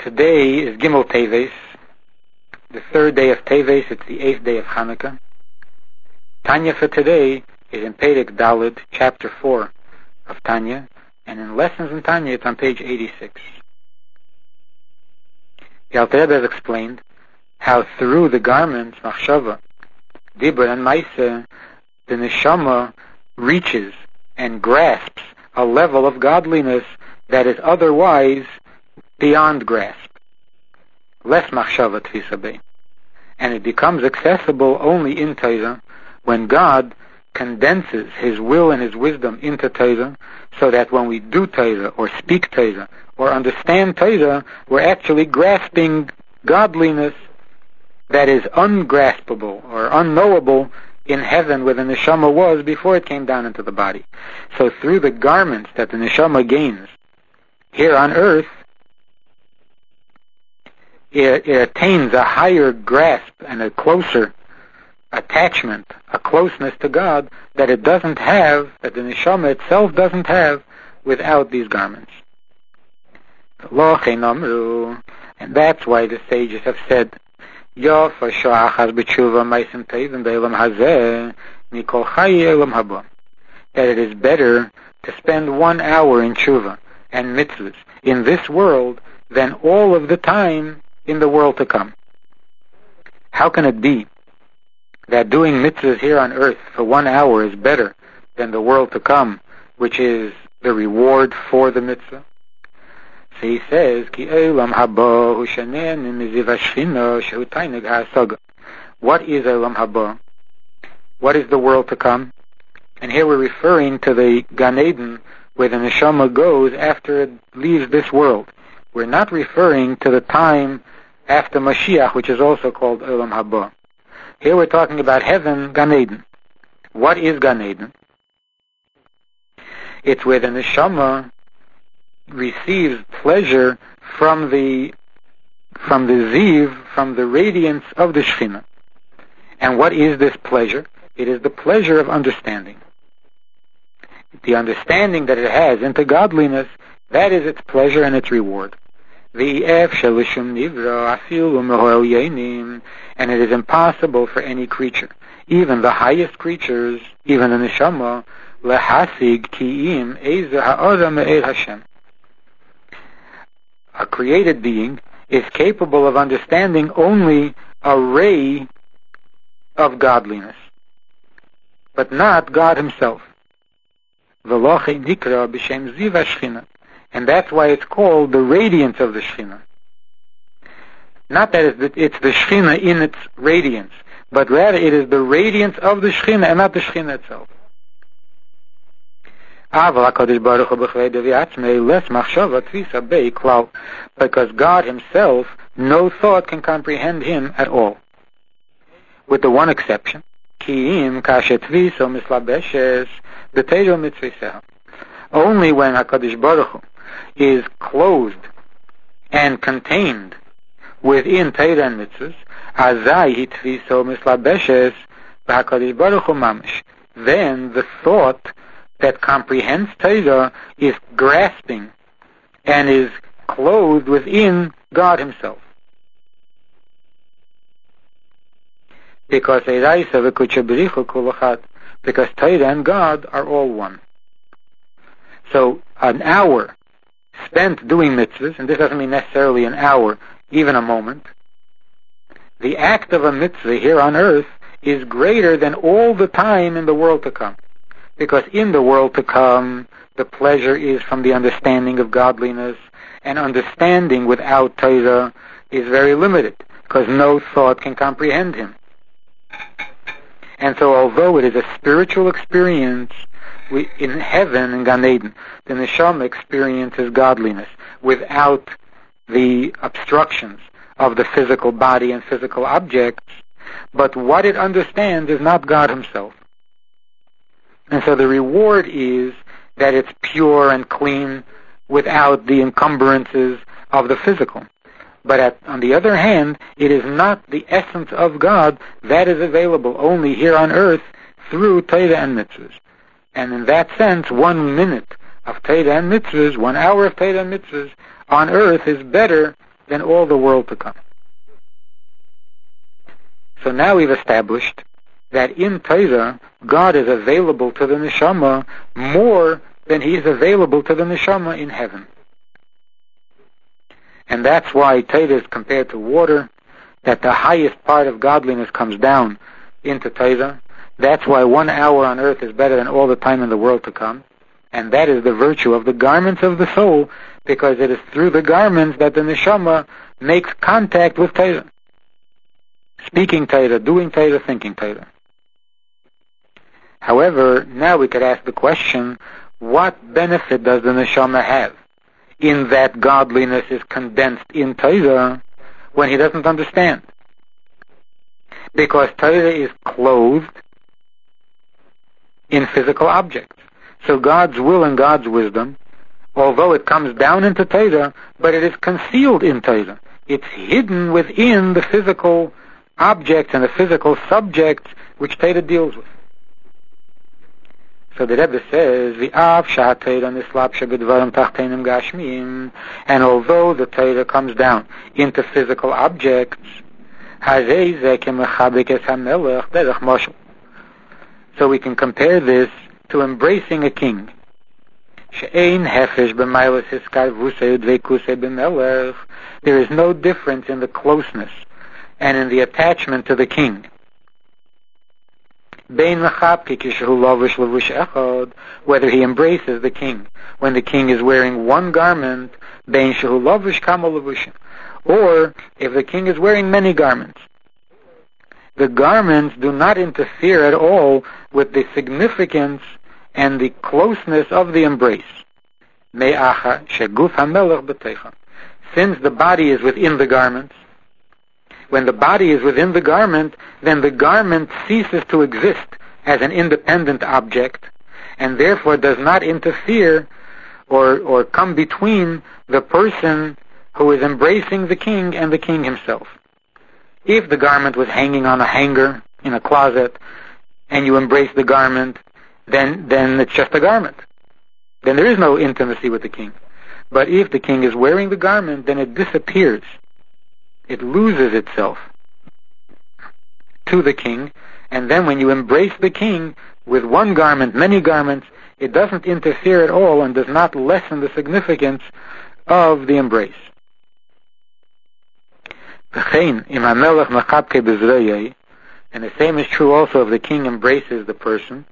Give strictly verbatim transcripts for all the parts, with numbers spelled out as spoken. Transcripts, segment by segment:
Today is Gimel Teves, the third day of Teves. It's the eighth day of Hanukkah. Tanya for today is in Perek Daled, chapter four of Tanya, and in Lessons in Tanya it's on page eighty-six. The Alter Rebbe has explained how through the garments, Machshava, Dibur, and Maaseh, the Neshama reaches and grasps a level of godliness that is otherwise beyond grasp. Less Machshava Tfisa, and it becomes accessible only in Torah when God condenses His will and His wisdom into Torah, so that when we do Torah or speak Torah or understand Torah, we're actually grasping godliness that is ungraspable or unknowable in heaven where the neshama was before it came down into the body. So through the garments that the neshama gains here on earth, it, it attains a higher grasp and a closer attachment, a closeness to God that it doesn't have, that the neshama itself doesn't have without these garments. And that's why the sages have said, that it is better to spend one hour in tshuva and mitzvahs in this world than all of the time in the world to come. How can it be that doing mitzvahs here on earth for one hour is better than the world to come, which is the reward for the mitzvah? So he says, What is Olam Haba? What is the world to come? And here we're referring to the Gan Eden, where the neshama goes after it leaves this world. We're not referring to the time after Mashiach, which is also called Olam Haba. Here we're talking about heaven, Gan Eden. What is Gan Eden? It's where the neshama receives pleasure from the from the ziv, from the radiance of the Shekhinah. And what is this pleasure? It is the pleasure of understanding. The understanding that it has into godliness, that is its pleasure and its reward. And it is impossible for any creature, even the highest creatures, even the neshama, lehasig ki'im eza ha'ora me'el Hashem. A created being is capable of understanding only a ray of godliness, but not God Himself. And that's why it's called the radiance of the Shekhinah. Not that it's the Shekhinah in its radiance, but rather it is the radiance of the Shekhinah and not the Shekhinah itself. Because God Himself, no thought can comprehend Him at all. With the one exception, only when HaKadosh Baruch Hu is clothed and contained within Torah and mitzvahs, then the thought that comprehends Torah is grasping and is clothed within God Himself. Because because Torah and God are all one. So an hour spent doing mitzvahs, and this doesn't mean necessarily an hour, even a moment, the act of a mitzvah here on earth is greater than all the time in the world to come. Because in the world to come, the pleasure is from the understanding of godliness, and understanding without Torah is very limited, because no thought can comprehend Him. And so although it is a spiritual experience, we, in heaven, in Gan Eden, the neshama experiences godliness without the obstructions of the physical body and physical objects, but what it understands is not God Himself. And so the reward is that it's pure and clean without the encumbrances of the physical. But at, on the other hand, it is not the essence of God that is available only here on earth through Torah and mitzvahs. And in that sense, one minute of Torah and mitzvahs, one hour of Torah and mitzvahs on earth is better than all the world to come. So now we've established that in Torah, God is available to the neshama more than he is available to the neshama in heaven. And that's why Torah is compared to water, that the highest part of godliness comes down into Torah. That's why one hour on earth is better than all the time in the world to come. And that is the virtue of the garments of the soul, because it is through the garments that the neshama makes contact with Torah. Speaking Torah, doing Torah, thinking Torah. However, now we could ask the question, what benefit does the neshama have in that godliness is condensed in Torah when he doesn't understand? Because Torah is clothed in physical objects. So God's will and God's wisdom, although it comes down into Torah, but it is concealed in Torah. It's hidden within the physical objects and the physical subjects which Torah deals with. So the Rebbe says, "V'av sha'atayra nislapsha b'dvarim tachtenim gashmim," and although the Torah comes down into physical objects, hazei zeh kemechabek es hamelech derech moshel. So we can compare this to embracing a king. She'ein hefesh b'maylas hiskarvusei udveikusei b'melech. There is no difference in the closeness and in the attachment to the king. Whether he embraces the king when the king is wearing one garment, or if the king is wearing many garments. The garments do not interfere at all with the significance and the closeness of the embrace. Since the body is within the garments, when the body is within the garment, then the garment ceases to exist as an independent object, and therefore does not interfere or, or come between the person who is embracing the king and the king himself. If the garment was hanging on a hanger in a closet, and you embrace the garment, then, then it's just a garment. Then there is no intimacy with the king. But if the king is wearing the garment, then it disappears. It loses itself to the king, and then when you embrace the king with one garment, many garments, it doesn't interfere at all and does not lessen the significance of the embrace. And the same is true also if the king embraces the person.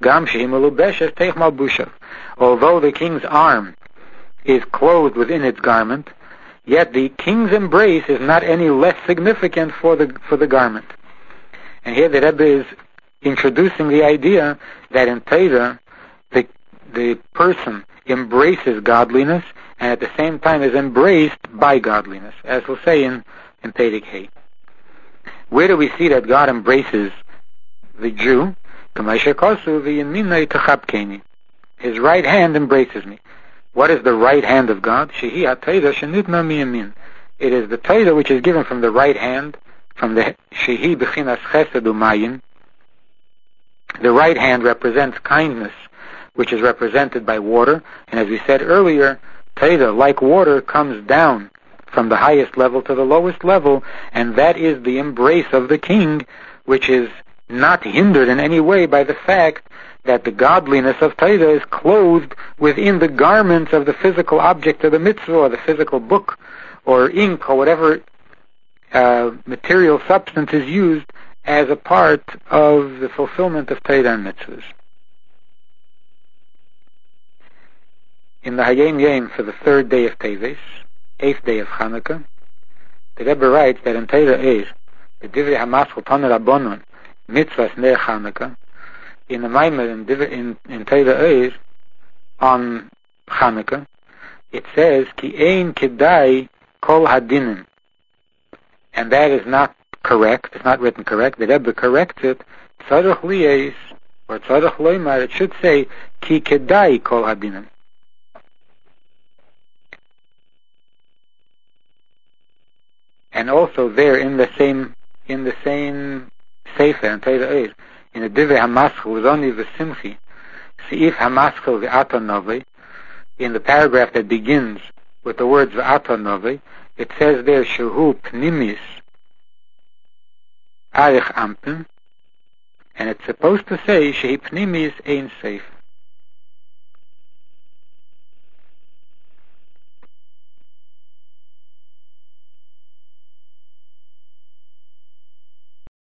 Although the king's arm is clothed within its garment, yet the king's embrace is not any less significant for the for the garment. And here the Rebbe is introducing the idea that in Torah, the the person embraces godliness and at the same time is embraced by godliness, as we'll say in, in Perek Hey. Where do we see that God embraces the Jew? His right hand embraces me. What is the right hand of God? It is the Torah which is given from the right hand, from the Shehi Bechinas Chesed Umayim. The right hand represents kindness, which is represented by water. And as we said earlier, Torah, like water, comes down from the highest level to the lowest level, and that is the embrace of the king, which is not hindered in any way by the fact that the godliness of Torah is clothed within the garments of the physical object of the mitzvah, or the physical book, or ink, or whatever uh, material substance is used as a part of the fulfillment of Torah and mitzvahs. In the Hayom Yom for the third day of Teves, eighth day of Hanukkah, the Rebbe writes that in Torah is the Divrei HaMaschil Tanei Rabbanon Mitzvahs Ner Hanukkah. In the Maimer in, in, in Torah is on Hanukkah, it says Ki Ein Kedai Kol Hadinim, and that is not correct. It's not written correct. The Rebbe corrects it. Tzarech Liyes or Tzarech Loimar. It should say Ki Kedai Kol Hadinim. And also there in the same in the same Sefer in Torah is in the Divrei HaMaschil Roni V'Simchi Seif HaMaschil V'Ata Novi, in the paragraph that begins with the words V'Ata Novi, it says there, Shehu Pnimis Arich Ampim, and it's supposed to say, Shehi Pnimis Ein Seif.